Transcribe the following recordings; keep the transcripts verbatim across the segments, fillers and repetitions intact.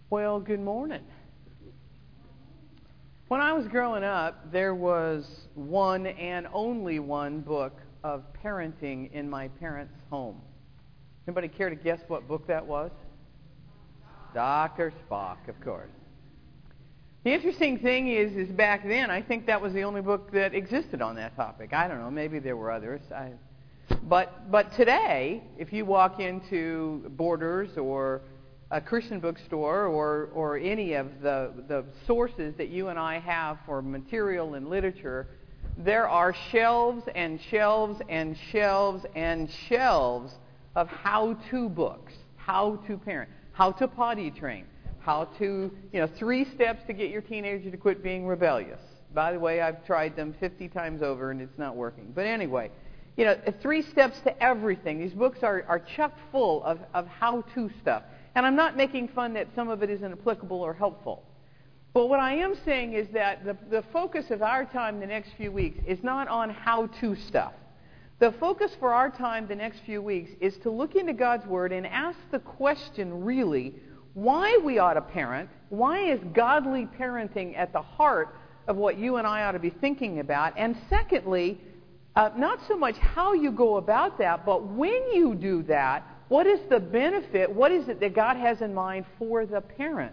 Well, good morning. When I was growing up, there was one and only one book of parenting in my parents' home. Anybody care to guess what book that was? Doctor Spock, of course. The interesting thing is, is back then, I think that was the only book that existed on that topic. I don't know, maybe there were others. I, but but today, if you walk into Borders or a Christian bookstore or or any of the, the sources that you and I have for material and literature, there are shelves and shelves and shelves and shelves of how-to books, how to parent, how to potty train, how to, you know, three steps to get your teenager to quit being rebellious. By the way, I've tried them fifty times over and it's not working. But anyway, you know, three steps to everything. These books are, are chock full of, of how-to stuff. And I'm not making fun that some of it isn't applicable or helpful. But what I am saying is that the, the focus of our time the next few weeks is not on how-to stuff. The focus for our time the next few weeks is to look into God's Word and ask the question, really, why we ought to parent. Why is godly parenting at the heart of what you and I ought to be thinking about? And secondly, uh, not so much how you go about that, but when you do that, what is the benefit? What is it that God has in mind for the parent?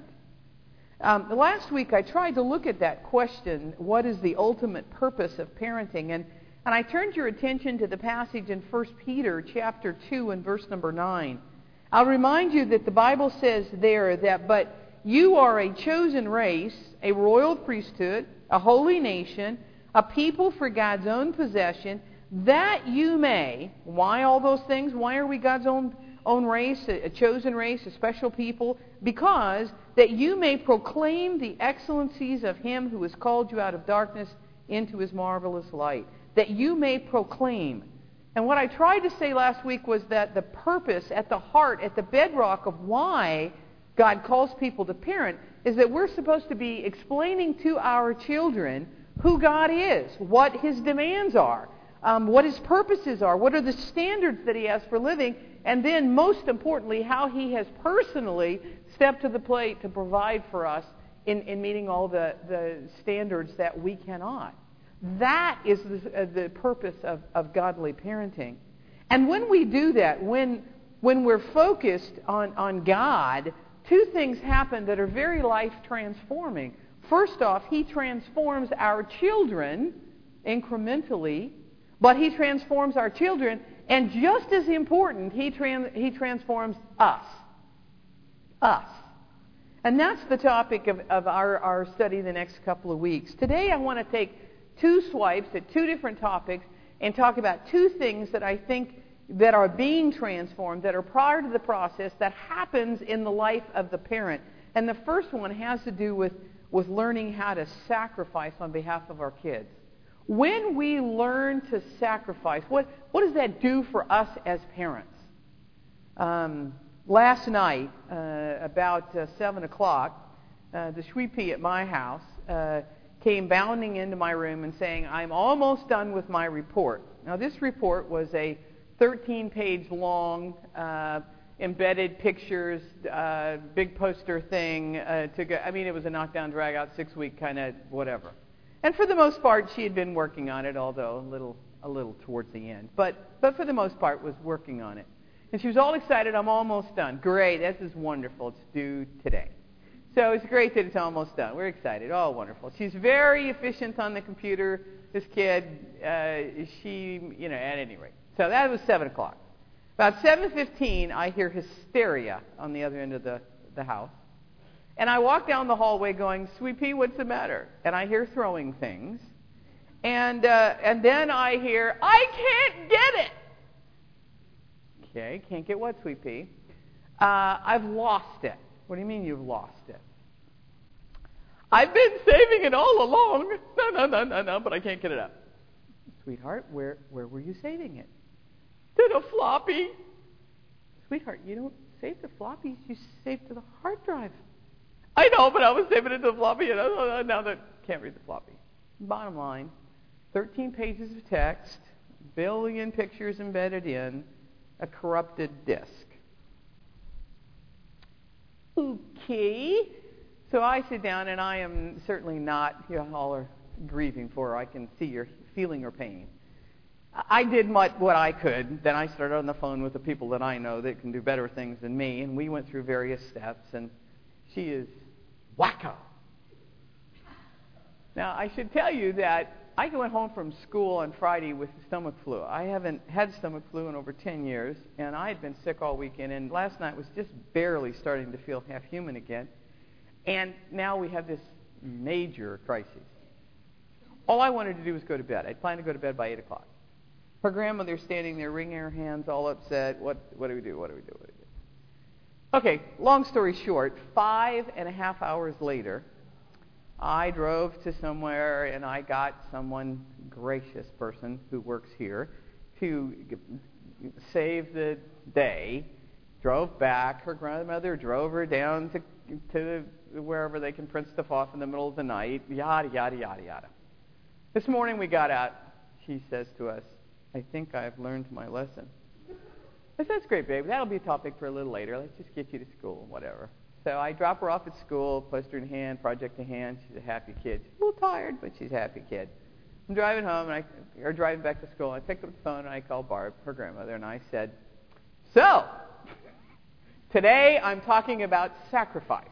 Um, last week I tried to look at that question, what is the ultimate purpose of parenting? And, and I turned your attention to the passage in First Peter chapter two and verse number nine. I'll remind you that the Bible says there that, but you are a chosen race, a royal priesthood, a holy nation, a people for God's own possession, that you may, why all those things? Why are we God's own own race, a, a chosen race, a special people? Because that you may proclaim the excellencies of Him who has called you out of darkness into His marvelous light. That you may proclaim. And what I tried to say last week was that the purpose at the heart, at the bedrock of why God calls people to parent is that we're supposed to be explaining to our children who God is, what His demands are, um, what His purposes are, what are the standards that He has for living, and then, most importantly, how He has personally stepped to the plate to provide for us in, in meeting all the, the standards that we cannot. That is the, uh, the purpose of, of godly parenting. And when we do that, when, when we're focused on, on God, two things happen that are very life-transforming. First off, He transforms our children incrementally, but He transforms our children. And just as important, he, trans, he transforms us. Us. And that's the topic of, of our, our study the next couple of weeks. Today I want to take two swipes at two different topics and talk about two things that I think that are being transformed, that are prior to the process, that happens in the life of the parent. And the first one has to do with, with learning how to sacrifice on behalf of our kids. When we learn to sacrifice, what, what does that do for us as parents? Um, last night, uh, about uh, seven o'clock, uh, the sweet pea at my house uh, came bounding into my room and saying, I'm almost done with my report. Now, this report was a thirteen-page long, uh, embedded pictures, uh, big poster thing. Uh, to go, I mean, it was a knockdown, drag-out, six-week kind of whatever. And for the most part, she had been working on it, although a little a little towards the end. But but for the most part, was working on it. And she was all excited, I'm almost done. Great, this is wonderful. It's due today. So it's great that it's almost done. We're excited. Oh, wonderful. She's very efficient on the computer, this kid. Uh, she, you know, at any rate. So that was seven o'clock. About seven fifteen, I hear hysteria on the other end of the, the house. And I walk down the hallway going, Sweet Pea, what's the matter? And I hear throwing things. And uh, and then I hear, I can't get it. Okay, can't get what, Sweet Pea? Uh, I've lost it. What do you mean you've lost it? I've been saving it all along. No, no, no, no, no, but I can't get it up. Sweetheart, where, where were you saving it? To the floppy. Sweetheart, you don't save the floppies. You save to the hard drive. I know, but I was saving it to the floppy, and uh, now that can't read the floppy. Bottom line, thirteen pages of text, billion pictures embedded in, a corrupted disk. Okay. So I sit down, and I am certainly not, you all are grieving for her. I can see you're feeling her pain. I did what, what I could. Then I started on the phone with the people that I know that can do better things than me, and we went through various steps, and she is wacko. Now, I should tell you that I went home from school on Friday with stomach flu. I haven't had stomach flu in over ten years, and I had been sick all weekend, and last night was just barely starting to feel half human again. And now we have this major crisis. All I wanted to do was go to bed. I'd planned to go to bed by eight o'clock. Her grandmother's standing there wringing her hands, all upset. What, what do we do? What do we do? What do we do? Okay, long story short, five and a half hours later, I drove to somewhere, and I got someone, gracious person who works here, to save the day. Drove back. Her grandmother drove her down to to wherever they can print stuff off in the middle of the night. Yada yada yada yada. This morning we got out. She says to us, "I think I've learned my lesson." I said, "That's great, baby. That'll be a topic for a little later. Let's just get you to school, whatever." So I drop her off at school, poster in hand, project in hand. She's a happy kid. She's a little tired, but she's a happy kid. I'm driving home, and I, or driving back to school, and I picked up the phone, and I called Barb, her grandmother, and I said, "So, today I'm talking about sacrifice."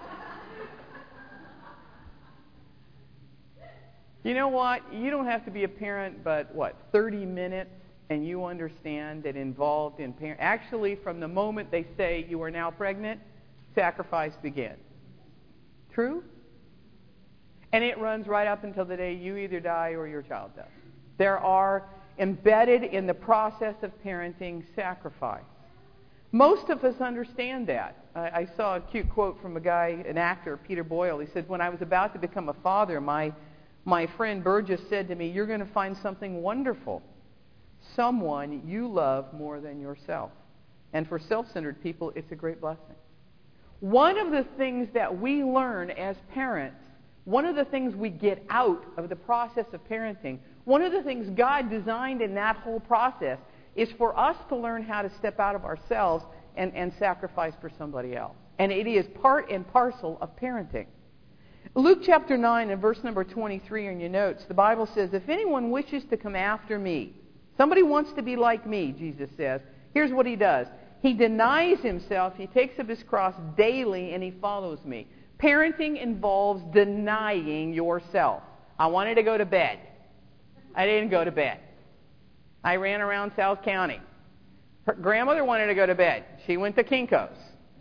You know what? You don't have to be a parent, but what, thirty minutes, and you understand that involved in parent. Actually, from the moment they say you are now pregnant, sacrifice begins. True? And it runs right up until the day you either die or your child does. There are embedded in the process of parenting sacrifice. Most of us understand that. I, I saw a cute quote from a guy, an actor, Peter Boyle. He said, "When I was about to become a father, my my friend Burgess said to me, 'You're going to find something wonderful. Someone you love more than yourself.' And for self-centered people, it's a great blessing." One of the things that we learn as parents, one of the things we get out of the process of parenting, one of the things God designed in that whole process is for us to learn how to step out of ourselves and, and sacrifice for somebody else. And it is part and parcel of parenting. Luke chapter nine and verse number twenty-three in your notes, the Bible says, "If anyone wishes to come after me," somebody wants to be like me, Jesus says, here's what he does. He denies himself, he takes up his cross daily, and he follows me. Parenting involves denying yourself. I wanted to go to bed. I didn't go to bed. I ran around South County. Her grandmother wanted to go to bed. She went to Kinko's.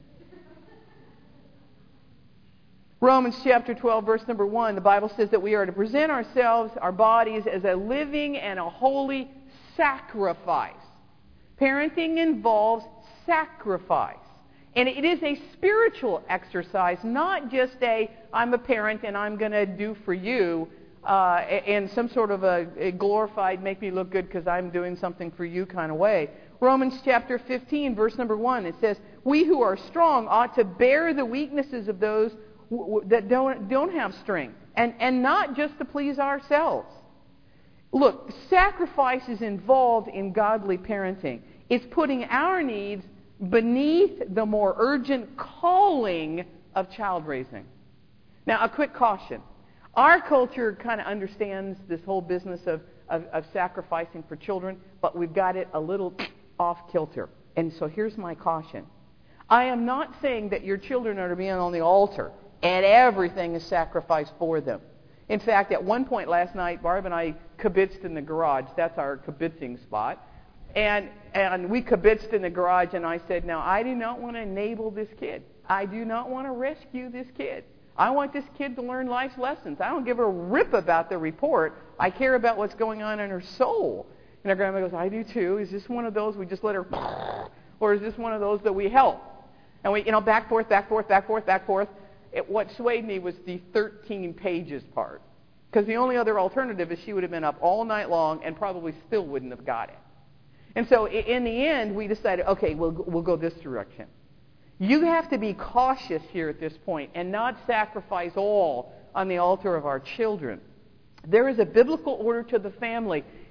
Romans chapter twelve, verse number one, the Bible says that we are to present ourselves, our bodies, as a living and a holy sacrifice. Parenting involves sacrifice. And it is a spiritual exercise, not just a, I'm a parent and I'm going to do for you uh, in some sort of a, a glorified, make me look good because I'm doing something for you kind of way. Romans chapter fifteen, verse number one, it says, "We who are strong ought to bear the weaknesses of those that don't don't have strength, and, and not just to please ourselves." Look, sacrifice is involved in godly parenting. It's putting our needs beneath the more urgent calling of child raising. Now, a quick caution. Our culture kind of understands this whole business of, of, of sacrificing for children, but we've got it a little off kilter. And so here's my caution. I am not saying that your children are to be on the altar and everything is sacrificed for them. In fact, at one point last night, Barb and I kibitzed in the garage. That's our kibitzing spot. And and we kibitzed in the garage, and I said, now, I do not want to enable this kid. I do not want to rescue this kid. I want this kid to learn life's lessons. I don't give a rip about the report. I care about what's going on in her soul. And her grandma goes, I do too. Is this one of those we just let her, or is this one of those that we help? And we, you know, back, forth, back, forth, back, forth, back, forth. It, what swayed me was the thirteen pages part. Because the only other alternative is she would have been up all night long and probably still wouldn't have got it. And so in the end, we decided, okay, we'll, we'll go this direction. You have to be cautious here at this point and not sacrifice all on the altar of our children. There is a biblical order to the family.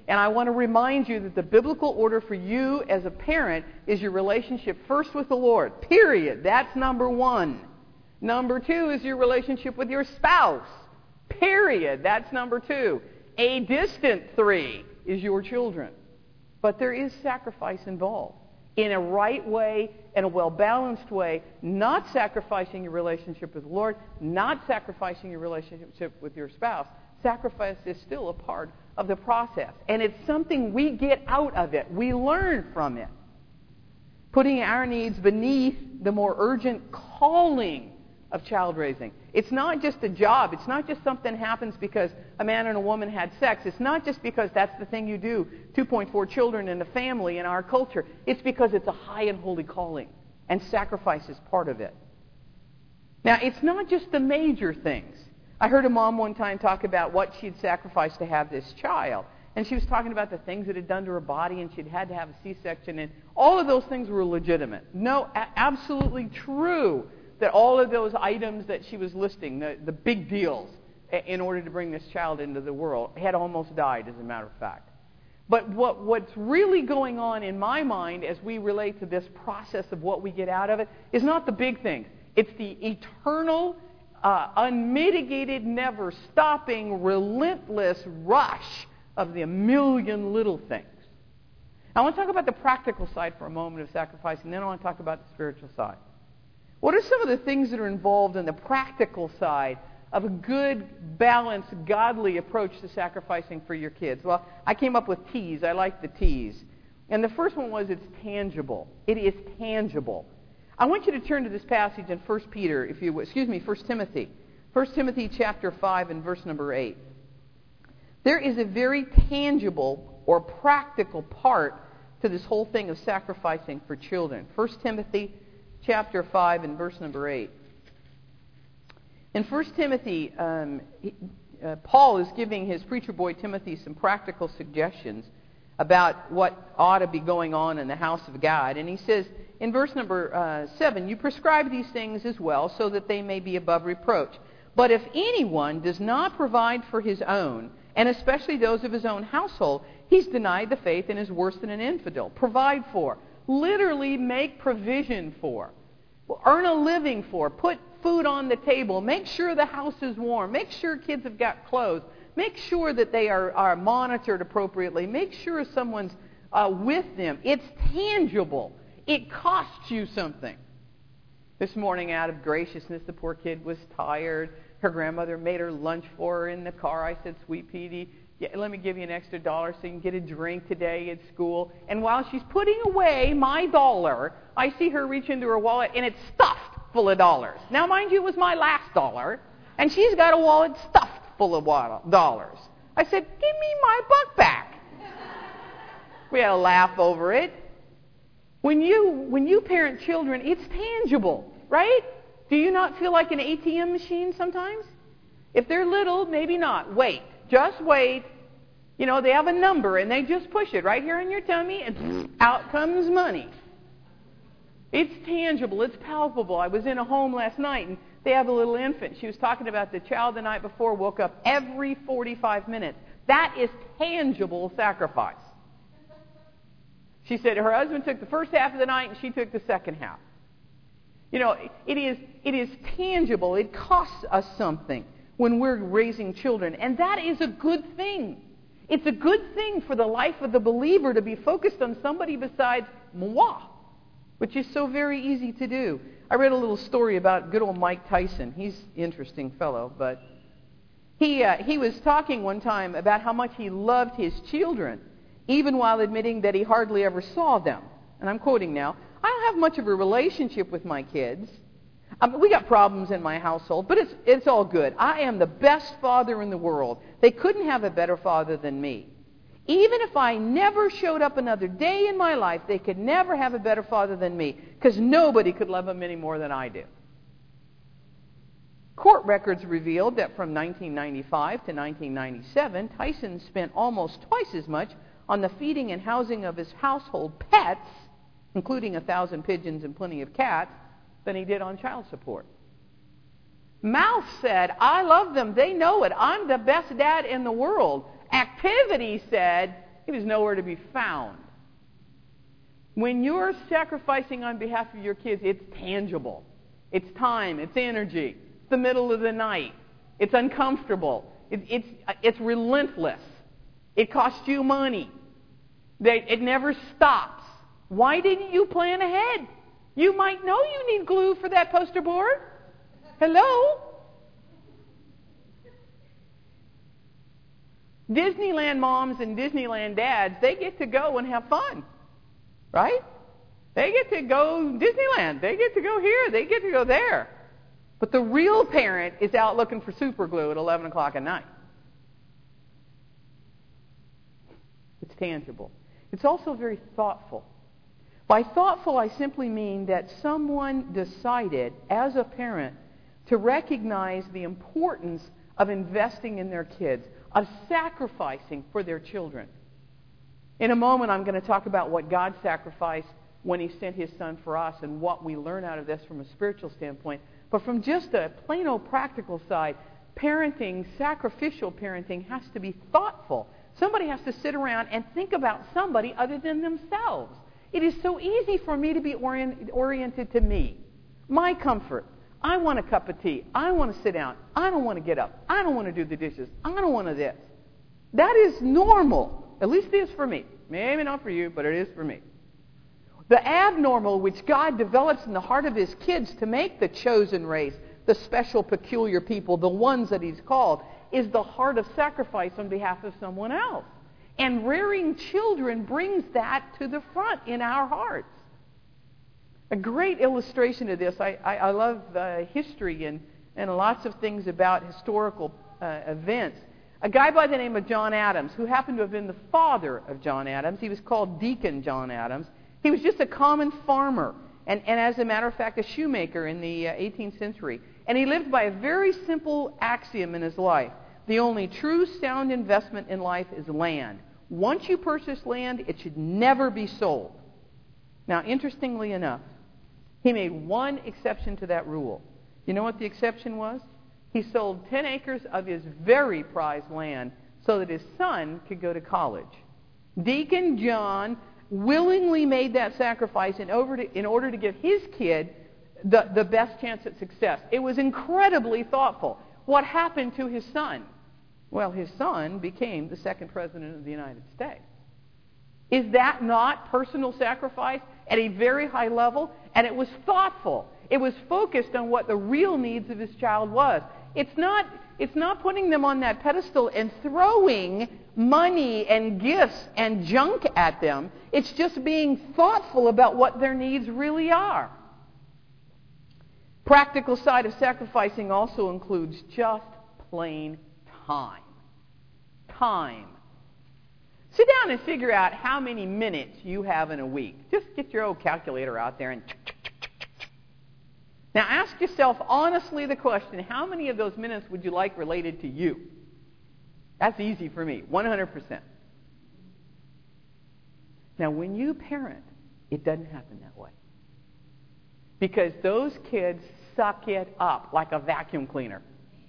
And I want to remind you that the biblical order for you as a parent is your relationship first with the Lord. Period. That's number one. Number two is your relationship with your spouse. Period. That's number two. A distant three is your children. But there is sacrifice involved. In a right way, in a well-balanced way, not sacrificing your relationship with the Lord, not sacrificing your relationship with your spouse. Sacrifice is still a part of the process. And it's something we get out of it. We learn from it. Putting our needs beneath the more urgent calling of child raising. It's not just a job. It's not just something that happens because a man and a woman had sex. It's not just because that's the thing you do, two point four children in a family in our culture. It's because it's a high and holy calling, and sacrifice is part of it. Now, it's not just the major things. I heard a mom one time talk about what she'd sacrificed to have this child. And she was talking about the things it had done to her body, and she'd had to have a C-section, and all of those things were legitimate. No, a- absolutely true that all of those items that she was listing, the, the big deals, in order to bring this child into the world, had almost died, as a matter of fact. But what, what's really going on in my mind as we relate to this process of what we get out of it is not the big things. It's the eternal, uh, unmitigated, never-stopping, relentless rush of the million little things. Now, I want to talk about the practical side for a moment of sacrifice, and then I want to talk about the spiritual side. What are some of the things that are involved in the practical side of a good, balanced, godly approach to sacrificing for your kids? Well, I came up with T's. I like the T's. And the first one was it's tangible. It is tangible. I want you to turn to this passage in First Peter, if you excuse me, First Timothy. First Timothy chapter five and verse number eight. There is a very tangible or practical part to this whole thing of sacrificing for children. First Timothy chapter five and verse number eight. In First Timothy, um, he, uh, Paul is giving his preacher boy Timothy some practical suggestions about what ought to be going on in the house of God. And he says in verse number uh, seven, you prescribe these things as well so that they may be above reproach. But if anyone does not provide for his own, and especially those of his own household, he's denied the faith and is worse than an infidel. Provide for. Literally make provision for. Earn a living for. Put food on the table. Make sure the house is warm. Make sure kids have got clothes. Make sure that they are, are monitored appropriately. Make sure someone's uh, with them. It's tangible. It costs you something. This morning, out of graciousness, the poor kid was tired. Her grandmother made her lunch for her in the car. I said, Sweet Petey, yeah, let me give you an extra dollar so you can get a drink today at school. And while she's putting away my dollar, I see her reach into her wallet, and it's stuffed full of dollars. Now, mind you, it was my last dollar, and she's got a wallet stuffed full of dollars. I said, give me my buck back. We had a laugh over it. When you, when you parent children, it's tangible, right? Do you not feel like an A T M machine sometimes? If they're little, maybe not. Wait. Just wait. You know, they have a number, and they just push it right here in your tummy, and out comes money. It's tangible. It's palpable. I was in a home last night, and they have a little infant. She was talking about the child the night before woke up every forty-five minutes. That is tangible sacrifice. She said her husband took the first half of the night, and she took the second half. You know, it is, it is tangible. It costs us something when we're raising children. And that is a good thing. It's a good thing for the life of the believer to be focused on somebody besides moi, which is so very easy to do. I read a little story about good old Mike Tyson. He's an interesting fellow, but he, uh, he was talking one time about how much he loved his children, even while admitting that he hardly ever saw them. And I'm quoting now, I don't have much of a relationship with my kids. Um, we got problems in my household, but it's it's all good. I am the best father in the world. They couldn't have a better father than me. Even if I never showed up another day in my life, they could never have a better father than me, because nobody could love them any more than I do. Court records revealed that from nineteen ninety-five to nineteen ninety-seven, Tyson spent almost twice as much on the feeding and housing of his household pets, including a thousand pigeons and plenty of cats, than he did on child support. Mouth said, I love them. They know it. I'm the best dad in the world. Activity said, It is nowhere to be found. When you're sacrificing on behalf of your kids, it's tangible. It's time. It's energy. It's the middle of the night. It's uncomfortable. It, it's, it's relentless. It costs you money. They, it never stops. Why didn't you plan ahead? You might know you need glue for that poster board. Hello? Disneyland moms and Disneyland dads, they get to go and have fun. Right? They get to go Disneyland. They get to go here. They get to go there. But the real parent is out looking for super glue at eleven o'clock at night. It's tangible. It's also very thoughtful. By thoughtful, I simply mean that someone decided, as a parent, to recognize the importance of investing in their kids, of sacrificing for their children. In a moment, I'm going to talk about what God sacrificed when He sent His Son for us and what we learn out of this from a spiritual standpoint. But from just a plain old practical side, parenting, sacrificial parenting, has to be thoughtful. Somebody has to sit around and think about somebody other than themselves. It is so easy for me to be orient, oriented to me, my comfort. I want a cup of tea. I want to sit down. I don't want to get up. I don't want to do the dishes. I don't want to this. That is normal. At least it is for me. Maybe not for you, but it is for me. The abnormal, which God develops in the heart of His kids to make the chosen race, the special, peculiar people, the ones that He's called, is the heart of sacrifice on behalf of someone else. And rearing children brings that to the front in our hearts. A great illustration of this, I, I, I love uh, history and, and lots of things about historical uh, events. A guy by the name of John Adams, who happened to have been the father of John Adams. He was called Deacon John Adams. He was just a common farmer, and, and as a matter of fact, a shoemaker in the uh, eighteenth century. And he lived by a very simple axiom in his life. The only true sound investment in life is land. Once you purchase land, it should never be sold. Now, interestingly enough, he made one exception to that rule. You know what the exception was? He sold ten acres of his very prized land so that his son could go to college. Deacon John willingly made that sacrifice in order to, in order to give his kid the, the best chance at success. It was incredibly thoughtful. What happened to his son? Well, his son became the second president of the United States. Is that not personal sacrifice at a very high level? And it was thoughtful. It was focused on what the real needs of his child was. It's not, it's not putting them on that pedestal and throwing money and gifts and junk at them. It's just being thoughtful about what their needs really are. Practical side of sacrificing also includes just plain time. Time. Sit down and figure out how many minutes you have in a week. Just get your old calculator out there and... Now ask yourself honestly the question, how many of those minutes would you like related to you? That's easy for me, one hundred percent. Now when you parent, it doesn't happen that way. Because those kids suck it up like a vacuum cleaner.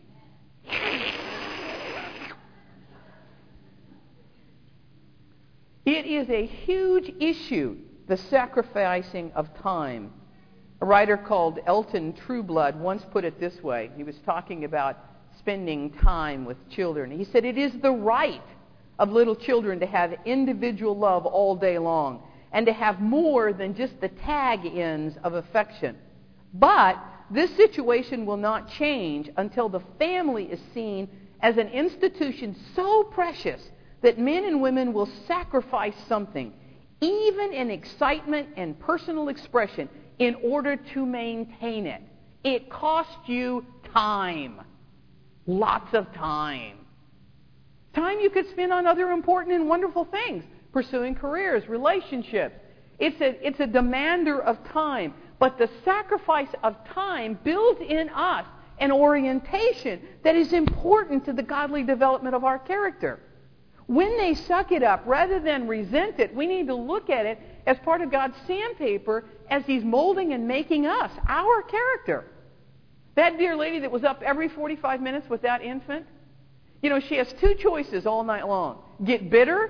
It is a huge issue, the sacrificing of time. A writer called Elton Trueblood once put it this way. He was talking about spending time with children. He said, "It is the right of little children to have individual love all day long and to have more than just the tag ends of affection. But this situation will not change until the family is seen as an institution so precious that men and women will sacrifice something, even in excitement and personal expression, in order to maintain it. It costs you time. Lots of time. Time you could spend on other important and wonderful things, pursuing careers, relationships. It's a, it's a demander of time. But the sacrifice of time builds in us an orientation that is important to the godly development of our character. When they suck it up, rather than resent it, we need to look at it as part of God's sandpaper as He's molding and making us, our character. That dear lady that was up every forty-five minutes with that infant, you know, she has two choices all night long. Get bitter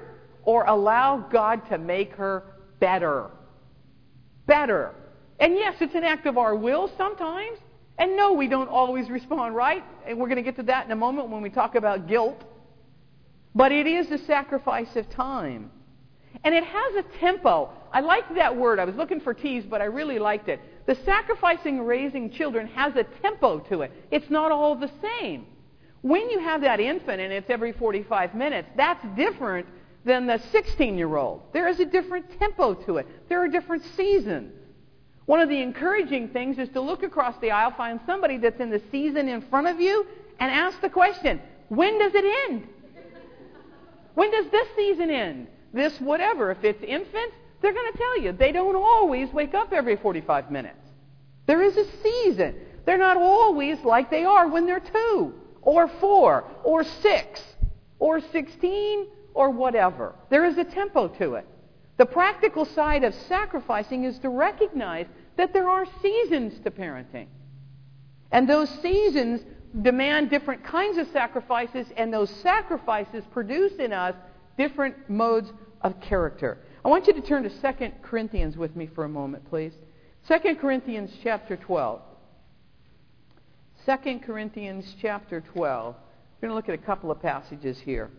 or allow God to make her better. Better. And yes, it's an act of our will sometimes. And no, we don't always respond right. And we're going to get to that in a moment when we talk about guilt. But it is a sacrifice of time. And it has a tempo. I like that word. I was looking for T's, but I really liked it. The sacrificing raising children has a tempo to it. It's not all the same. When you have that infant and it's every forty-five minutes, that's different than the sixteen-year-old. There is a different tempo to it. There are different seasons. One of the encouraging things is to look across the aisle, find somebody that's in the season in front of you, and ask the question, when does it end? When does this season end? This whatever. If it's infants, they're going to tell you. They don't always wake up every forty-five minutes. There is a season. They're not always like they are when they're two, or four, or six, or sixteen, or whatever. There is a tempo to it. The practical side of sacrificing is to recognize that there are seasons to parenting. And those seasons demand different kinds of sacrifices, and those sacrifices produce in us different modes of character. I want you to turn to Second Corinthians with me for a moment, please. Second Corinthians chapter twelve. Second Corinthians chapter twelve. We're going to look at a couple of passages here.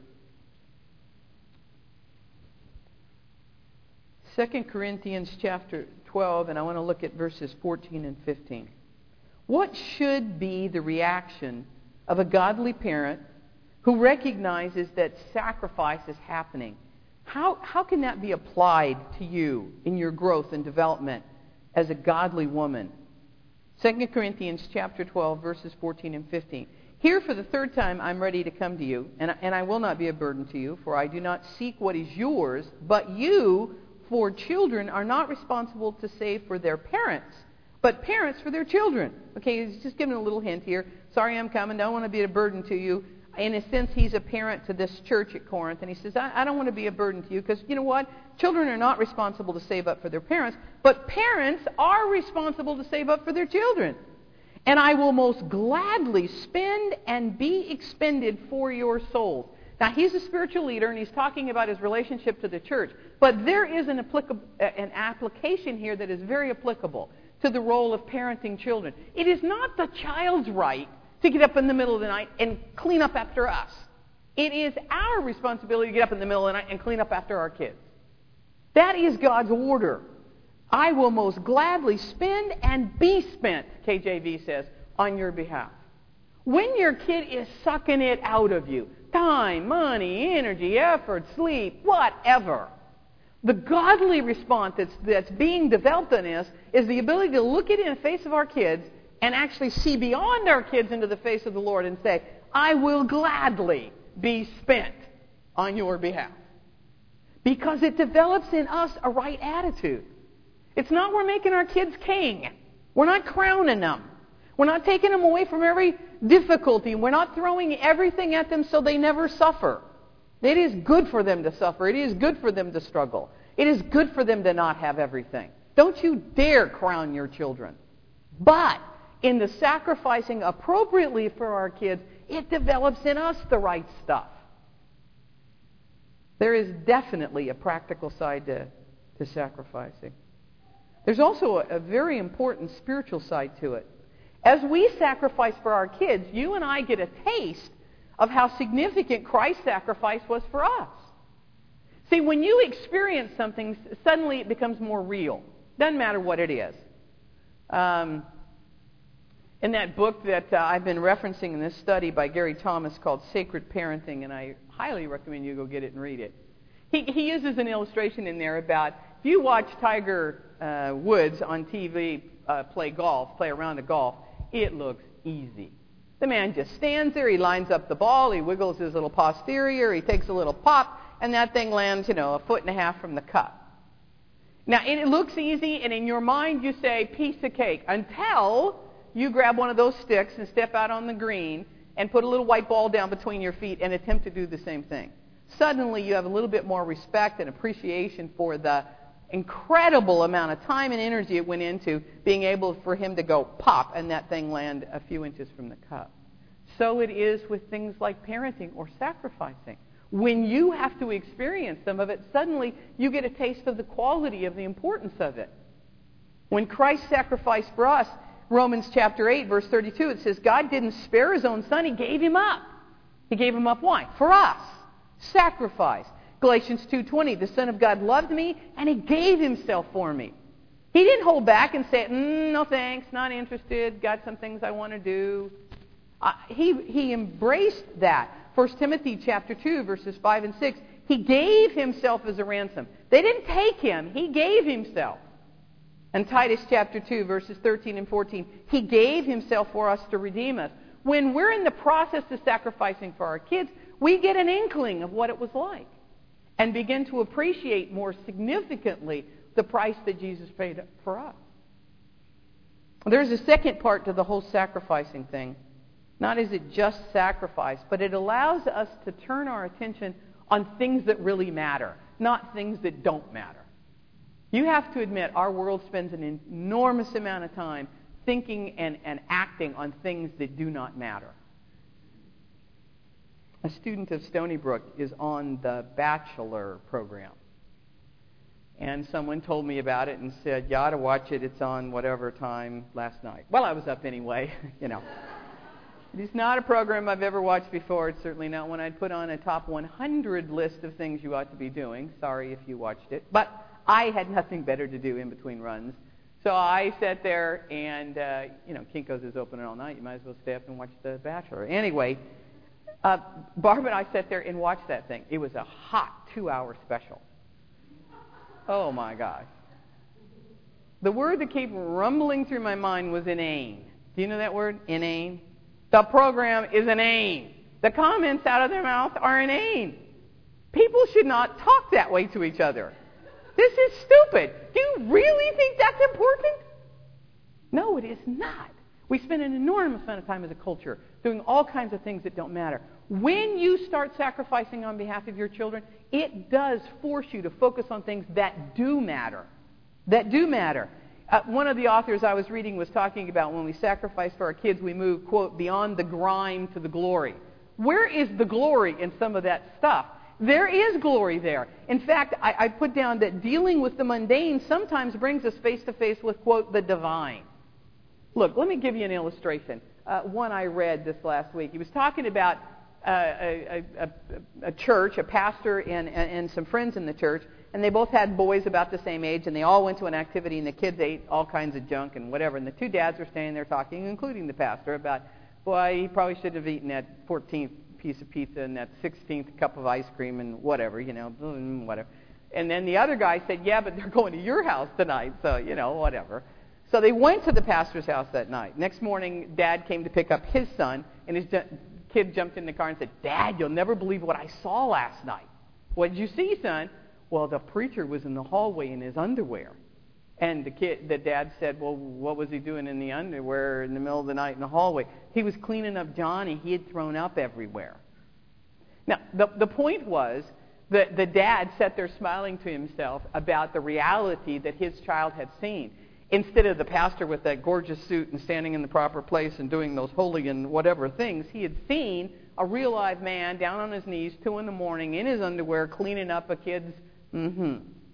Second Corinthians chapter twelve, and I want to look at verses fourteen and fifteen. What should be the reaction of a godly parent who recognizes that sacrifice is happening? How, how can that be applied to you in your growth and development as a godly woman? Second Corinthians chapter twelve, verses fourteen and fifteen. Here for the third time I'm ready to come to you, and, and I will not be a burden to you, for I do not seek what is yours, but you, for children, are not responsible to save for their parents, but parents for their children. Okay, he's just giving a little hint here. Sorry I'm coming, don't want to be a burden to you. In a sense, he's a parent to this church at Corinth, and he says, I, I don't want to be a burden to you, because you know what? Children are not responsible to save up for their parents, but parents are responsible to save up for their children. And I will most gladly spend and be expended for your souls. Now, he's a spiritual leader, and he's talking about his relationship to the church. But there is an, applica- an application here that is very applicable to the role of parenting children. It is not the child's right to get up in the middle of the night and clean up after us. It is our responsibility to get up in the middle of the night and clean up after our kids. That is God's order. I will most gladly spend and be spent, K J V says, on your behalf. When your kid is sucking it out of you, time, money, energy, effort, sleep, whatever, the godly response that's, that's being developed in us is the ability to look it in the face of our kids and actually see beyond our kids into the face of the Lord and say, I will gladly be spent on your behalf. Because it develops in us a right attitude. It's not we're making our kids king. We're not crowning them. We're not taking them away from every difficulty. We're not throwing everything at them so they never suffer. It is good for them to suffer. It is good for them to struggle. It is good for them to not have everything. Don't you dare crown your children. But in the sacrificing appropriately for our kids, it develops in us the right stuff. There is definitely a practical side to, to sacrificing. There's also a, a very important spiritual side to it. As we sacrifice for our kids, you and I get a taste of how significant Christ's sacrifice was for us. See, when you experience something, suddenly it becomes more real. Doesn't matter what it is. Um, in that book that uh, I've been referencing in this study by Gary Thomas called Sacred Parenting, and I highly recommend you go get it and read it. He, he uses an illustration in there about, if you watch Tiger uh, Woods on T V uh, play golf, play around the golf, it looks easy. The man just stands there, he lines up the ball, he wiggles his little posterior, he takes a little pop, and that thing lands, you know, a foot and a half from the cup. Now, it looks easy, and in your mind you say, piece of cake, until you grab one of those sticks and step out on the green and put a little white ball down between your feet and attempt to do the same thing. Suddenly you have a little bit more respect and appreciation for the incredible amount of time and energy it went into being able for him to go pop and that thing land a few inches from the cup. So it is with things like parenting or sacrificing. When you have to experience some of it, suddenly you get a taste of the quality of the importance of it. When Christ sacrificed for us, Romans chapter eight, verse thirty-two, it says, God didn't spare his own son, he gave him up. He gave him up why? For us. Sacrifice. Galatians two twenty, the Son of God loved me, and he gave himself for me. He didn't hold back and say, mm, no thanks, not interested, got some things I want to do. Uh, he, he embraced that. First Timothy chapter two, verses five and six, he gave himself as a ransom. They didn't take him, he gave himself. And Titus chapter two, verses thirteen and fourteen, he gave himself for us to redeem us. When we're in the process of sacrificing for our kids, we get an inkling of what it was like and begin to appreciate more significantly the price that Jesus paid for us. There's a second part to the whole sacrificing thing. Not is it just sacrifice, but it allows us to turn our attention on things that really matter, not things that don't matter. You have to admit our world spends an enormous amount of time thinking and, and acting on things that do not matter. A student of Stony Brook is on the Bachelor program. And someone told me about it and said, you ought to watch it. It's on whatever time last night. Well, I was up anyway, you know. It's not a program I've ever watched before. It's certainly not one I'd put on a top one hundred list of things you ought to be doing. Sorry if you watched it. But I had nothing better to do in between runs. So I sat there and, uh, you know, Kinko's is open all night. You might as well stay up and watch The Bachelor. Anyway, uh, Barb and I sat there and watched that thing. It was a hot two-hour special. Oh, my gosh. The word that kept rumbling through my mind was inane. Do you know that word? Inane. The program is inane. The comments out of their mouth are inane. People should not talk that way to each other. This is stupid. Do you really think that's important? No, it is not. We spend an enormous amount of time as a culture doing all kinds of things that don't matter. When you start sacrificing on behalf of your children, it does force you to focus on things that do matter. That do matter. Uh, one of the authors I was reading was talking about when we sacrifice for our kids, we move, quote, beyond the grime to the glory. Where is the glory in some of that stuff? There is glory there. In fact, I, I put down that dealing with the mundane sometimes brings us face to face with, quote, the divine. Look, let me give you an illustration. Uh, one I read this last week. He was talking about uh, a, a, a church, a pastor, and, and, and some friends in the church, and they both had boys about the same age, and they all went to an activity, and the kids ate all kinds of junk and whatever, and the two dads were standing there talking, including the pastor, about, boy, he probably should have eaten that fourteenth piece of pizza and that sixteenth cup of ice cream and whatever, you know, whatever. And then the other guy said, yeah, but they're going to your house tonight, so, you know, whatever. So they went to the pastor's house that night. Next morning, Dad came to pick up his son, and his ju- kid jumped in the car and said, Dad, you'll never believe what I saw last night. What did you see, son? Well, the preacher was in the hallway in his underwear. And the kid, the dad said, well, what was he doing in the underwear in the middle of the night in the hallway? He was cleaning up Johnny. He had thrown up everywhere. Now, the, the point was that the dad sat there smiling to himself about the reality that his child had seen. Instead of the pastor with that gorgeous suit and standing in the proper place and doing those holy and whatever things, he had seen a real live man down on his knees, two in the morning, in his underwear, cleaning up a kid's, mm-hmm.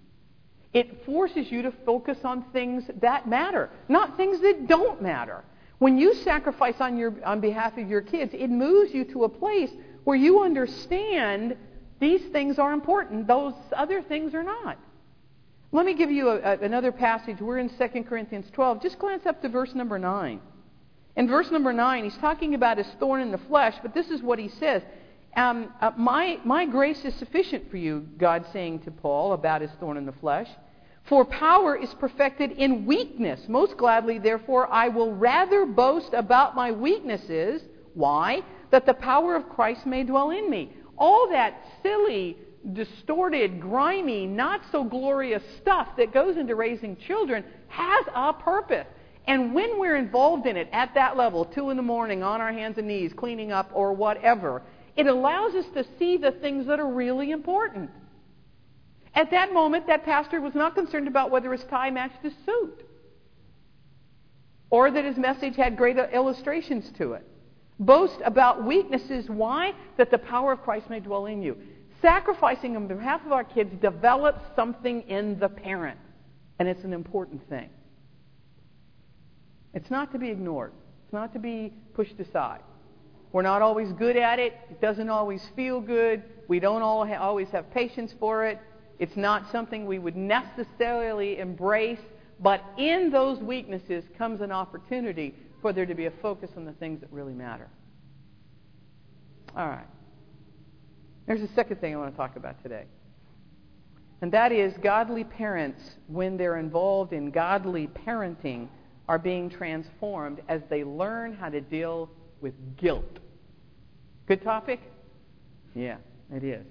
It forces you to focus on things that matter, not things that don't matter. When you sacrifice on your on behalf of your kids, it moves you to a place where you understand these things are important, those other things are not. Let me give you a, a, another passage. We're in Second Corinthians twelve. Just glance up to verse number nine. In verse number nine, he's talking about his thorn in the flesh, but this is what he says. Um, uh, my, my grace is sufficient for you, God saying to Paul about his thorn in the flesh. For power is perfected in weakness. Most gladly, therefore, I will rather boast about my weaknesses. Why? That the power of Christ may dwell in me. All that silly, distorted, grimy, not so glorious stuff that goes into raising children has a purpose. And when we're involved in it at that level, two in the morning, on our hands and knees, cleaning up or whatever, it allows us to see the things that are really important. At that moment, that pastor was not concerned about whether his tie matched his suit or that his message had great illustrations to it. Boast about weaknesses. Why? That the power of Christ may dwell in you. sacrificing on behalf of our kids develops something in the parent, and it's an important thing. It's not to be ignored. It's not to be pushed aside. We're not always good at it. It doesn't always feel good. We don't all ha- always have patience for it. It's not something we would necessarily embrace, but in those weaknesses comes an opportunity for there to be a focus on the things that really matter. All right. There's a second thing I want to talk about today. And that is godly parents, when they're involved in godly parenting, are being transformed as they learn how to deal with guilt. Good topic? Yeah, it is.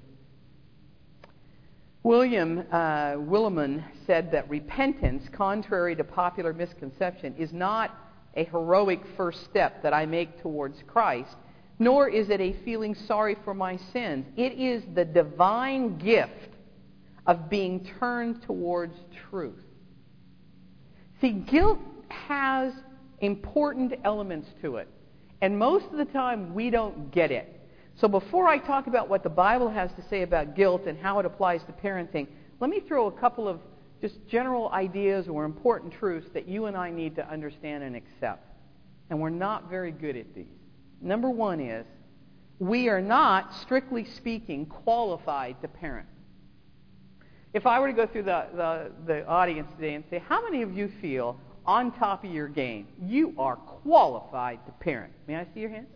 William uh, Willimon said that repentance, contrary to popular misconception, is not a heroic first step that I make towards Christ, nor is it a feeling sorry for my sins. It is the divine gift of being turned towards truth. See, guilt has important elements to it, and most of the time we don't get it. So before I talk about what the Bible has to say about guilt and how it applies to parenting, let me throw a couple of just general ideas or important truths that you and I need to understand and accept. And we're not very good at these. Number one is, we are not, strictly speaking, qualified to parent. If I were to go through the, the, the audience today and say, how many of you feel on top of your game, you are qualified to parent? May I see your hands?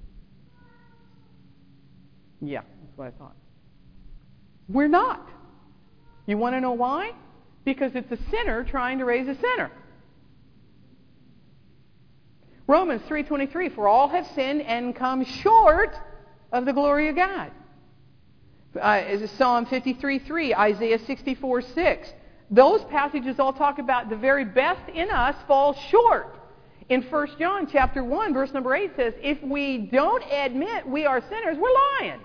Yeah, that's what I thought. We're not. You want to know why? Because it's a sinner trying to raise a sinner. Romans three twenty-three, for all have sinned and come short of the glory of God. Uh, is Psalm fifty-three three, Isaiah sixty-four six. Those passages all talk about the very best in us falls short. In First John chapter one, verse number eight says, if we don't admit we are sinners, we're lying.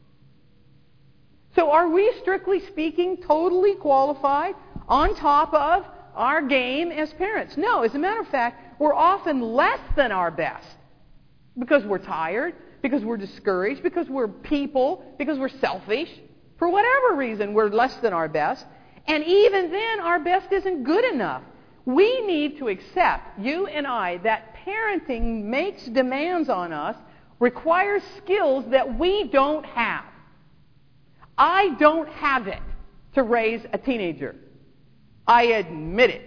So are we, strictly speaking, totally qualified on top of our game as parents? No, as a matter of fact, we're often less than our best because we're tired, because we're discouraged, because we're people, because we're selfish. For whatever reason, we're less than our best. And even then, our best isn't good enough. We need to accept, you and I, that parenting makes demands on us, requires skills that we don't have. I don't have it to raise a teenager. I admit it.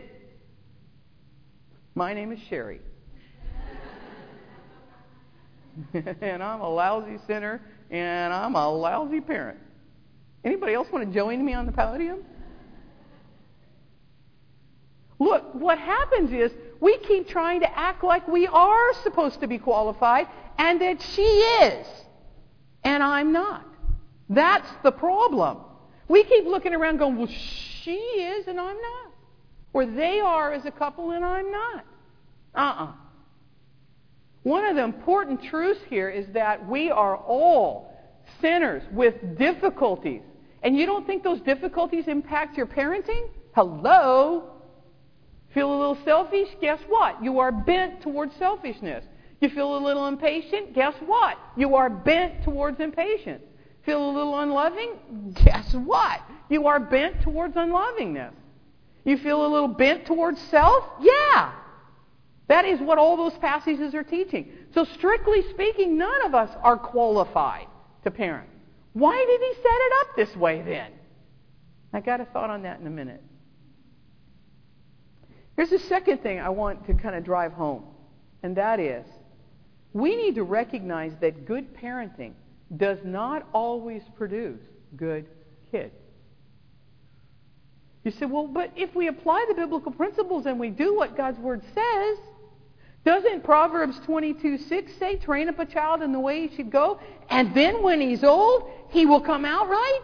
My name is Sherry. And I'm a lousy sinner, and I'm a lousy parent. Anybody else want to join me on the podium? Look, what happens is we keep trying to act like we are supposed to be qualified and that she is, and I'm not. That's the problem. We keep looking around going, well, she is and I'm not. Or they are as a couple and I'm not. Uh-uh. One of the important truths here is that we are all sinners with difficulties. And you don't think those difficulties impact your parenting? Hello? Feel a little selfish? Guess what? You are bent towards selfishness. You feel a little impatient? Guess what? You are bent towards impatience. Feel a little unloving? Guess what? You are bent towards unlovingness. You feel a little bent towards self? Yeah. That is what all those passages are teaching. So strictly speaking, none of us are qualified to parent. Why did he set it up this way then? I got a thought on that in a minute. Here's the second thing I want to kind of drive home, and that is we need to recognize that good parenting does not always produce good kids. You say, well, but if we apply the biblical principles and we do what God's Word says, doesn't Proverbs twenty-two six say, train up a child in the way he should go, and then when he's old, he will come out right?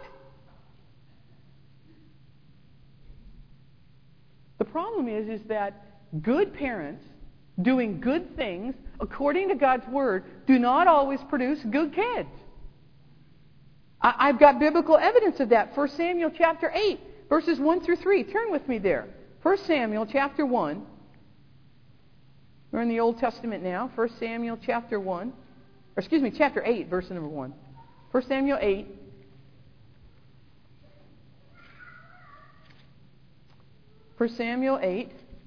The problem is, is that good parents doing good things according to God's Word do not always produce good kids. I, I've got biblical evidence of that. First Samuel chapter eight, verses one through three. Turn with me there. First Samuel chapter one. We're in the Old Testament now. First Samuel chapter one. Or excuse me, chapter eight, verse number one. First Samuel eight. First Samuel eight.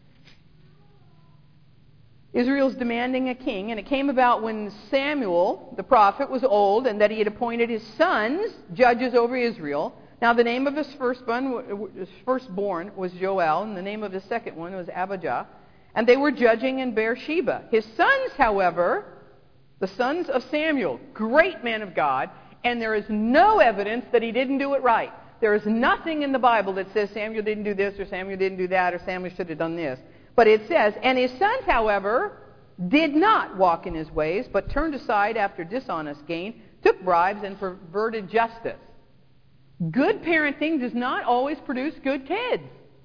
Israel's demanding a king, and it came about when Samuel, the prophet, was old, and that he had appointed his sons judges over Israel. Now the name of his firstborn, his firstborn was Joel, and the name of his second one was Abijah. And they were judging in Beersheba. His sons, however, the sons of Samuel, great man of God, and there is no evidence that he didn't do it right. There is nothing in the Bible that says Samuel didn't do this, or Samuel didn't do that, or Samuel should have done this. But it says, and his sons, however, did not walk in his ways, but turned aside after dishonest gain, took bribes, and perverted justice. Good parenting does not always produce good kids.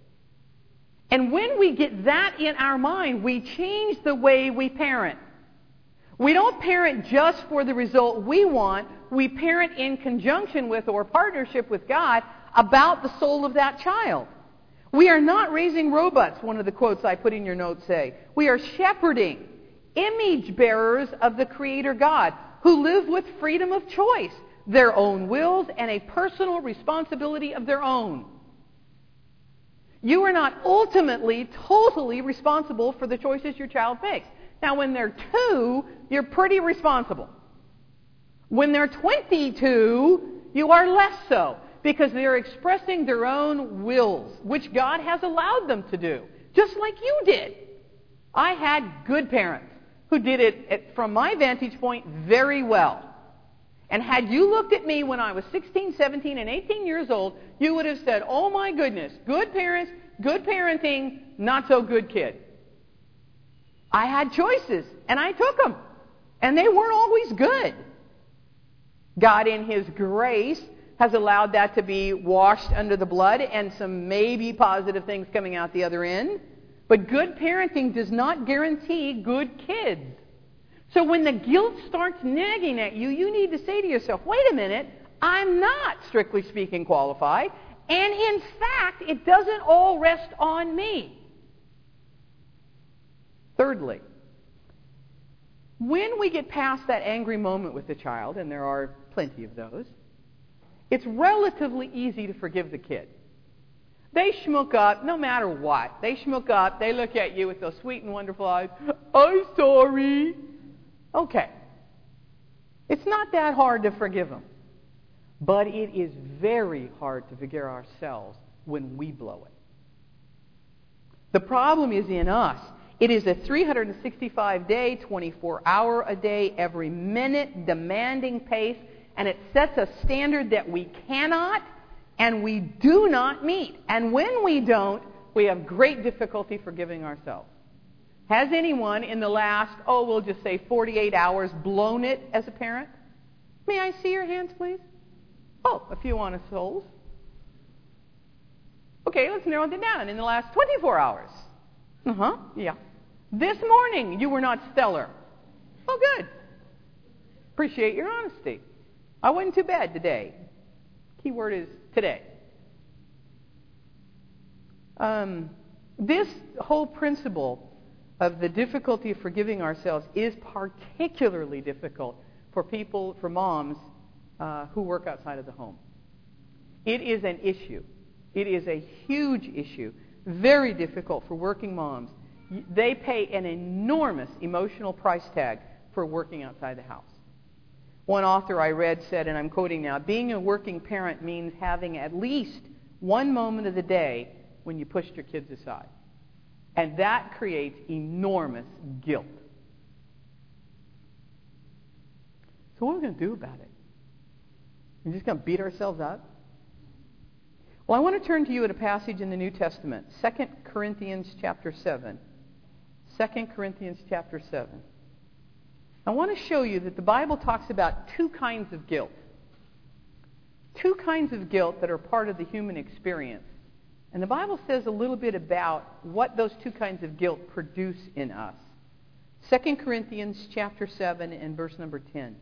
And when we get that in our mind, we change the way we parent. We don't parent just for the result we want. We parent in conjunction with or partnership with God about the soul of that child. We are not raising robots, one of the quotes I put in your notes say. We are shepherding, image bearers of the Creator God, who live with freedom of choice, their own wills, and a personal responsibility of their own. You are not ultimately, totally responsible for the choices your child makes. Now, when they're two, you're pretty responsible. When they're twenty-two, you are less so, because they're expressing their own wills, which God has allowed them to do, just like you did. I had good parents who did it, from my vantage point, very well. And had you looked at me when I was sixteen, seventeen, and eighteen years old, you would have said, oh my goodness, good parents, good parenting, not so good kid. I had choices, and I took them. And they weren't always good. God, in His grace, has allowed that to be washed under the blood and some maybe positive things coming out the other end. But good parenting does not guarantee good kids. So when the guilt starts nagging at you, you need to say to yourself, wait a minute, I'm not, strictly speaking, qualified. And in fact, it doesn't all rest on me. Thirdly, when we get past that angry moment with the child, and there are plenty of those, it's relatively easy to forgive the kid. They schmook up no matter what. They schmook up. They look at you with those sweet and wonderful eyes. I'm sorry. Okay. It's not that hard to forgive them. But it is very hard to forgive ourselves when we blow it. The problem is in us. It is a three hundred sixty-five day, twenty-four hour a day, every minute demanding pace, and it sets a standard that we cannot and we do not meet. And when we don't, we have great difficulty forgiving ourselves. Has anyone in the last, oh, we'll just say forty-eight hours, blown it as a parent? May I see your hands, please? Oh, a few honest souls. Okay, let's narrow it down. In the last twenty-four hours. Uh-huh, yeah. This morning, you were not stellar. Oh, good. Appreciate your honesty. I wasn't too bad today. Key word is today. Um, this whole principle of the difficulty of forgiving ourselves is particularly difficult for people, for moms uh, who work outside of the home. It is an issue. It is a huge issue. Very difficult for working moms. They pay an enormous emotional price tag for working outside the house. One author I read said, and I'm quoting now, being a working parent means having at least one moment of the day when you pushed your kids aside. And that creates enormous guilt. So what are we going to do about it? We're just going to beat ourselves up? Well, I want to turn to you at a passage in the New Testament, Second Corinthians chapter seven. Second Corinthians chapter seven. I want to show you that the Bible talks about two kinds of guilt. Two kinds of guilt that are part of the human experience. And the Bible says a little bit about what those two kinds of guilt produce in us. Second Corinthians chapter seven and verse number ten.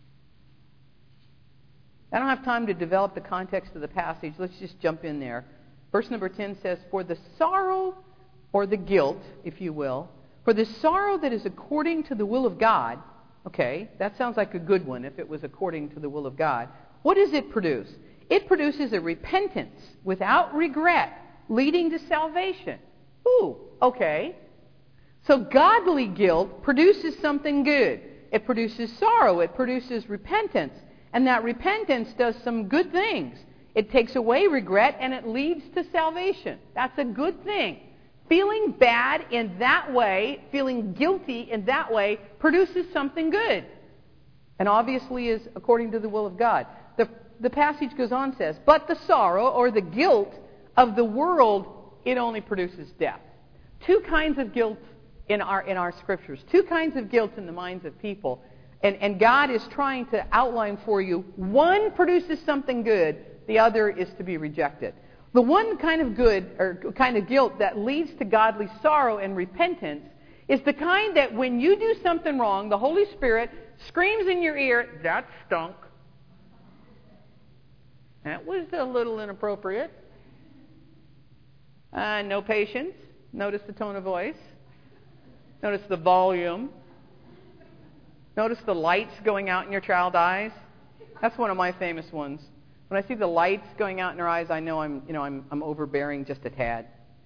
I don't have time to develop the context of the passage. Let's just jump in there. Verse number ten says, for the sorrow, or the guilt, if you will, for the sorrow that is according to the will of God, okay, that sounds like a good one if it was according to the will of God. What does it produce? It produces a repentance without regret leading to salvation. Ooh, okay. So godly guilt produces something good. It produces sorrow. It produces repentance. And that repentance does some good things. It takes away regret and it leads to salvation. That's a good thing. Feeling bad in that way, feeling guilty in that way, produces something good. And obviously is according to the will of God. The, the passage goes on and says, but the sorrow or the guilt of the world, it only produces death. Two kinds of guilt in our in our scriptures. Two kinds of guilt in the minds of people. And, and God is trying to outline for you, one produces something good, the other is to be rejected. The one kind of good, or kind of guilt that leads to godly sorrow and repentance is the kind that when you do something wrong, the Holy Spirit screams in your ear, that stunk. That was a little inappropriate. Uh, no patience. Notice the tone of voice. Notice the volume. Notice the lights going out in your child's eyes. That's one of my famous ones. When I see the lights going out in her eyes, I know I'm, you know, I'm, I'm overbearing just a tad.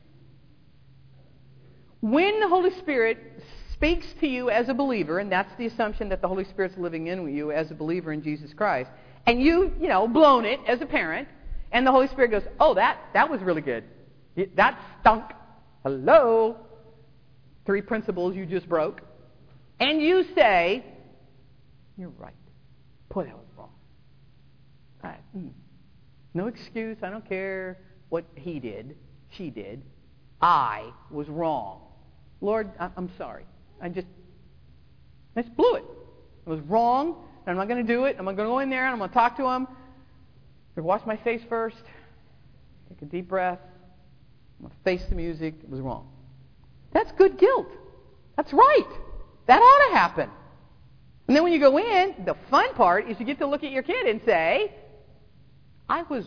When the Holy Spirit speaks to you as a believer, and that's the assumption that the Holy Spirit's living in you as a believer in Jesus Christ, and you, you know, blown it as a parent, and the Holy Spirit goes, oh, that, that was really good. That stunk. Hello. Three principles you just broke. And you say, you're right. Boy, that was wrong. I, mm, no excuse. I don't care what he did, she did. I was wrong. Lord, I, I'm sorry. I just, I just blew it. I was wrong, and I'm not going to do it. I'm going to go in there, and I'm going to talk to him. I'm going to wash my face first. Take a deep breath. I'm going to face the music. It was wrong. That's good guilt. That's right. That ought to happen. And then when you go in, the fun part is you get to look at your kid and say, I was...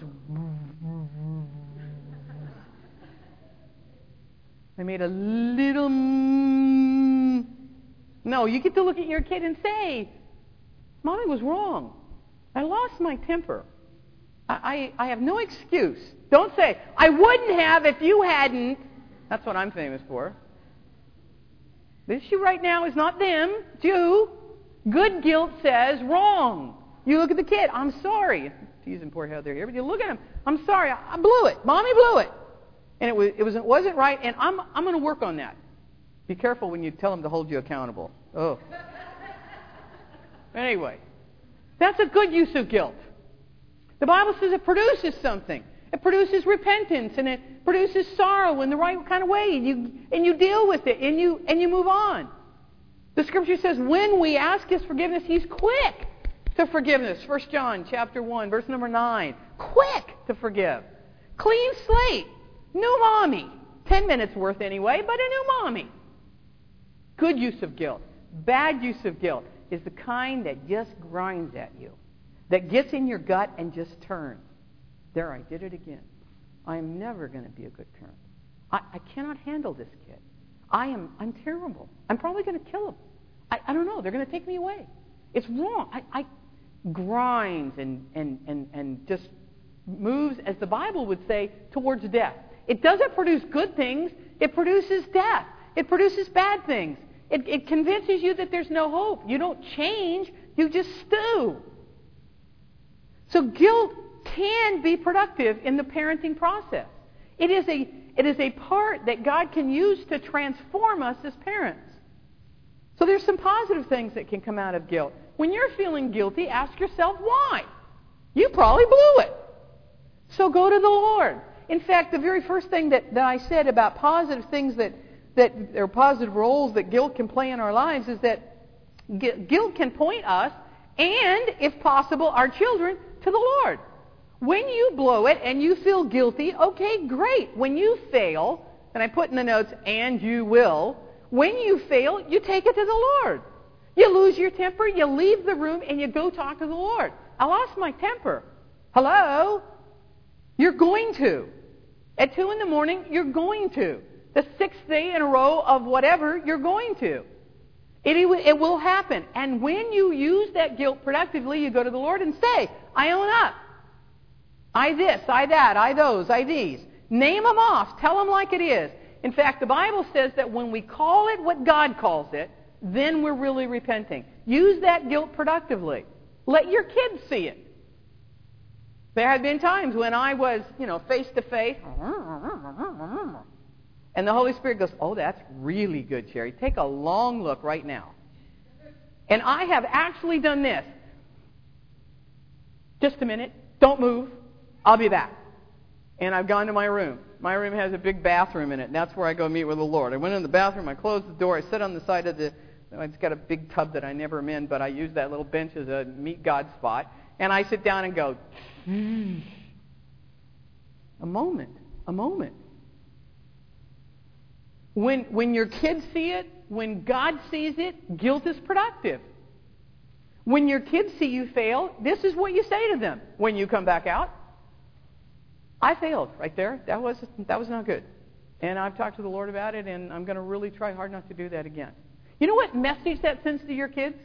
I made a little... No, you get to look at your kid and say, Mommy was wrong. I lost my temper. I, I, I have no excuse. Don't say, I wouldn't have if you hadn't. That's what I'm famous for. The issue right now is not them, it's you. Good guilt says wrong. You look at the kid, I'm sorry. Teasing poor Heather here, but you look at him, I'm sorry, I, I blew it. Mommy blew it. And it was it was it wasn't right, and I'm I'm going to work on that. Be careful when you tell them to hold you accountable. Oh. Anyway, that's a good use of guilt. The Bible says it produces something. It produces repentance, and it produces sorrow in the right kind of way. And you and you deal with it, and you and you move on. The Scripture says, when we ask His forgiveness, He's quick to forgiveness. First John chapter one, verse number nine. Quick to forgive. Clean slate. New mommy. Ten minutes worth anyway, but a new mommy. Good use of guilt. Bad use of guilt is the kind that just grinds at you, that gets in your gut and just turns. There, I did it again. I am never going to be a good parent. I, I cannot handle this kid. I am, I'm terrible. I'm probably going to kill him. I, I don't know. They're going to take me away. It's wrong. I, I grinds and, and, and, and just moves, as the Bible would say, towards death. It doesn't produce good things. It produces death. It produces bad things. It, it convinces you that there's no hope. You don't change. You just stew. So guilt can be productive in the parenting process. It is a it is a part that God can use to transform us as parents. So there's some positive things that can come out of guilt. When you're feeling guilty, ask yourself why. You probably blew it. So go to the Lord. In fact, the very first thing that, that I said about positive things that, that or positive roles that guilt can play in our lives is that guilt can point us and, if possible, our children to the Lord. When you blow it and you feel guilty, okay, great. When you fail, and I put in the notes, and you will, when you fail, you take it to the Lord. You lose your temper, you leave the room, and you go talk to the Lord. I lost my temper. Hello? You're going to. At two in the morning, you're going to. The sixth day in a row of whatever, you're going to. It, it will happen. And when you use that guilt productively, you go to the Lord and say, I own up. I this, I that, I those, I these. Name them off. Tell them like it is. In fact, the Bible says that when we call it what God calls it, then we're really repenting. Use that guilt productively. Let your kids see it. There have been times when I was, you know, face to face, and the Holy Spirit goes, oh, that's really good, Sherry. Take a long look right now. And I have actually done this. Just a minute. Don't move. I'll be back. And I've gone to my room. My room has a big bathroom in it, and that's where I go meet with the Lord. I went in the bathroom, I closed the door, I sit on the side of the, it's got a big tub that I never am in, but I use that little bench as a meet God spot. And I sit down and go, hmm. A moment. A moment. When, when your kids see it, when God sees it, guilt is productive. When your kids see you fail, this is what you say to them when you come back out. I failed right there. That was, that was not good. And I've talked to the Lord about it, and I'm going to really try hard not to do that again. You know what message that sends to your kids?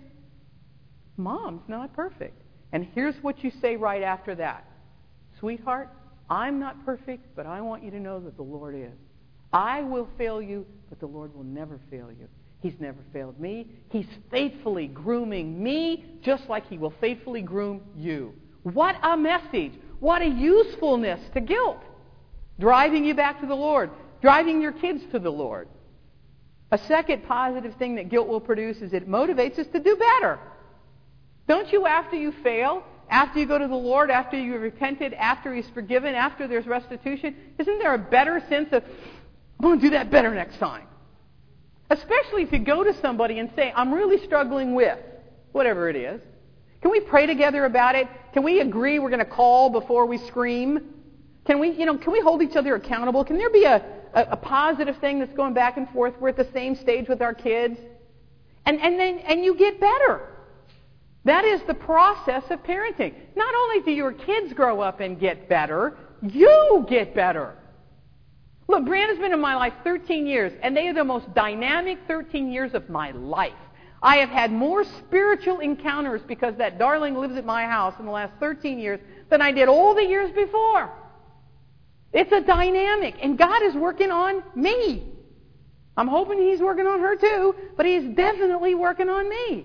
Mom's not perfect. And here's what you say right after that. Sweetheart, I'm not perfect, but I want you to know that the Lord is. I will fail you, but the Lord will never fail you. He's never failed me. He's faithfully grooming me just like He will faithfully groom you. What a message. What a usefulness to guilt. Driving you back to the Lord. Driving your kids to the Lord. A second positive thing that guilt will produce is it motivates us to do better. Don't you, after you fail, after you go to the Lord, after you've repented, after He's forgiven, after there's restitution, isn't there a better sense of, I'm going to do that better next time? Especially if you go to somebody and say, I'm really struggling with whatever it is. Can we pray together about it? Can we agree we're going to call before we scream? Can we, you know, can we hold each other accountable? Can there be a, a, a positive thing that's going back and forth? We're at the same stage with our kids. And, and then and you get better. That is the process of parenting. Not only do your kids grow up and get better, you get better. Look, Brianna's been in my life thirteen years, and they are the most dynamic thirteen years of my life. I have had more spiritual encounters because that darling lives at my house in the last thirteen years than I did all the years before. It's a dynamic, and God is working on me. I'm hoping He's working on her too, but He's definitely working on me.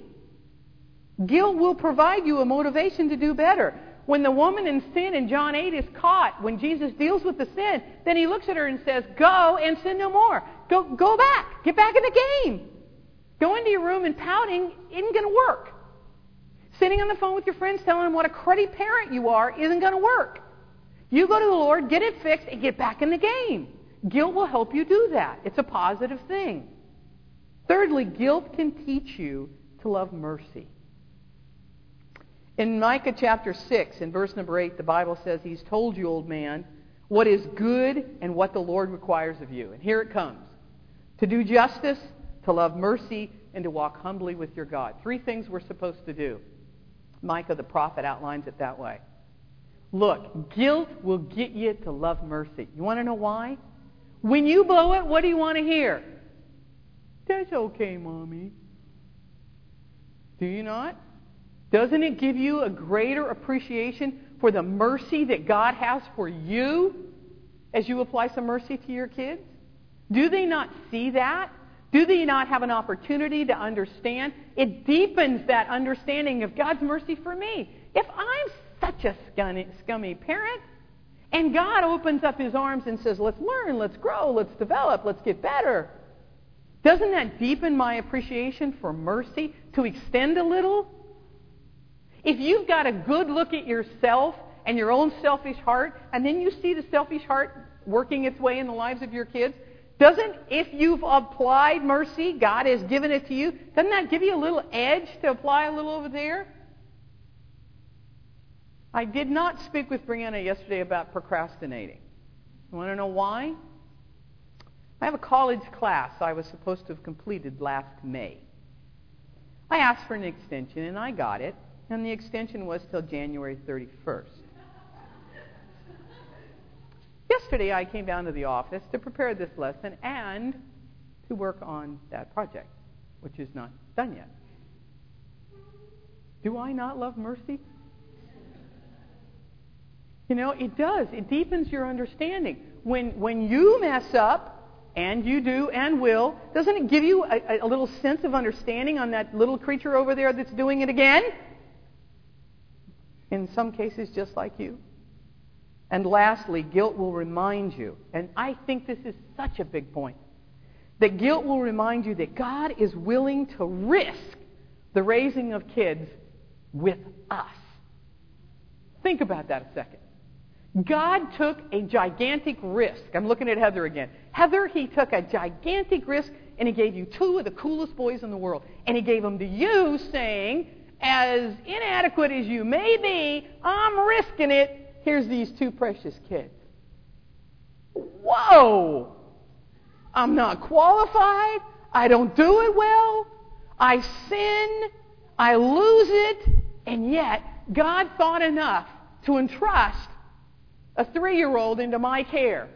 Guilt will provide you a motivation to do better. When the woman in sin in John eight is caught, when Jesus deals with the sin, then He looks at her and says, go and sin no more. Go, go back. Get back in the game. Going to your room and pouting isn't going to work. Sitting on the phone with your friends telling them what a cruddy parent you are isn't going to work. You go to the Lord, get it fixed, and get back in the game. Guilt will help you do that. It's a positive thing. Thirdly, guilt can teach you to love mercy. In Micah chapter six, in verse number eight, the Bible says, He's told you, old man, what is good and what the Lord requires of you. And here it comes. To do justice, to love mercy, and to walk humbly with your God. Three things we're supposed to do. Micah the prophet outlines it that way. Look, guilt will get you to love mercy. You want to know why? When you blow it, what do you want to hear? That's okay, Mommy. Do you not? Doesn't it give you a greater appreciation for the mercy that God has for you as you apply some mercy to your kids? Do they not see that? Do they not have an opportunity to understand? It deepens that understanding of God's mercy for me. If I'm such a scummy, scummy parent, and God opens up His arms and says, let's learn, let's grow, let's develop, let's get better, doesn't that deepen my appreciation for mercy to extend a little? If you've got a good look at yourself and your own selfish heart, and then you see the selfish heart working its way in the lives of your kids, doesn't, if you've applied mercy, God has given it to you, doesn't that give you a little edge to apply a little over there? I did not speak with Brianna yesterday about procrastinating. You want to know why? I have a college class I was supposed to have completed last May. I asked for an extension, and I got it. And the extension was till January thirty-first. Yesterday I came down to the office to prepare this lesson and to work on that project, which is not done yet. Do I not love mercy? You know, it does. It deepens your understanding. when, when you mess up, and you do and will, doesn't it give you a, a little sense of understanding on that little creature over there that's doing it again? In some cases, just like you. And lastly, guilt will remind you, and I think this is such a big point, that guilt will remind you that God is willing to risk the raising of kids with us. Think about that a second. God took a gigantic risk. I'm looking at Heather again. Heather, he took a gigantic risk, and he gave you two of the coolest boys in the world. And he gave them to you, saying, as inadequate as you may be, I'm risking it. Here's these two precious kids. Whoa! I'm not qualified. I don't do it well. I sin. I lose it. And yet, God thought enough to entrust a three-year-old into my care.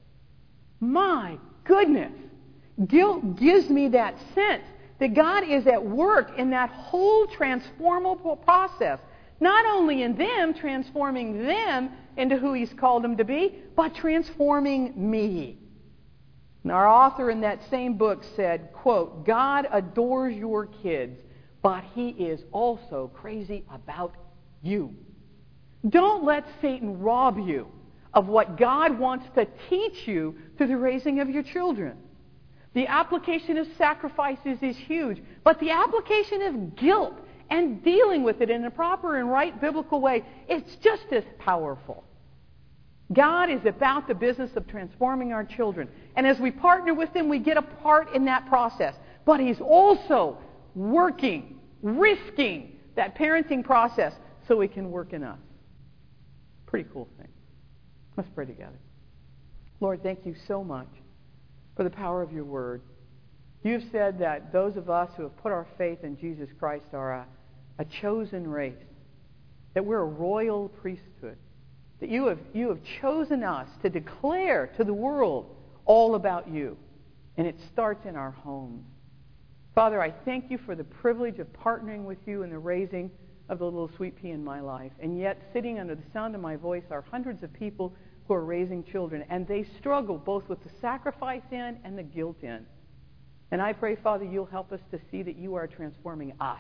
My goodness. Guilt gives me that sense that God is at work in that whole transformable process. Not only in them, transforming them into who He's called them to be, but transforming me. And our author in that same book said, quote, God adores your kids, but He is also crazy about you. Don't let Satan rob you of what God wants to teach you through the raising of your children. The application of sacrifices is huge, but the application of guilt and dealing with it in a proper and right biblical way, it's just as powerful. God is about the business of transforming our children. And as we partner with Him, we get a part in that process. But He's also working, risking that parenting process so He can work in us. Pretty cool thing. Let's pray together. Lord, thank you so much for the power of your word. You've said that those of us who have put our faith in Jesus Christ are a, a chosen race, that we're a royal priesthood, that you have, you have chosen us to declare to the world all about you. And it starts in our homes. Father, I thank you for the privilege of partnering with you in the raising of the little sweet pea in my life. And yet, sitting under the sound of my voice are hundreds of people who are raising children, and they struggle both with the sacrifice in and the guilt in. And I pray, Father, you'll help us to see that you are transforming us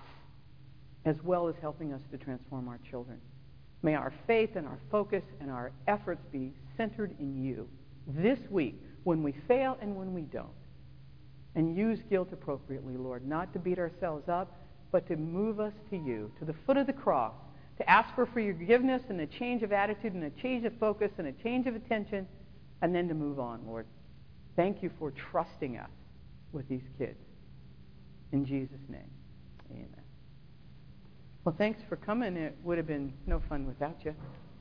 as well as helping us to transform our children. May our faith and our focus and our efforts be centered in you this week when we fail and when we don't. And use guilt appropriately, Lord, not to beat ourselves up, but to move us to you, to the foot of the cross, to ask for forgiveness and a change of attitude and a change of focus and a change of attention, and then to move on, Lord. Thank you for trusting us with these kids. In Jesus' name, amen. Well, thanks for coming. It would have been no fun without you.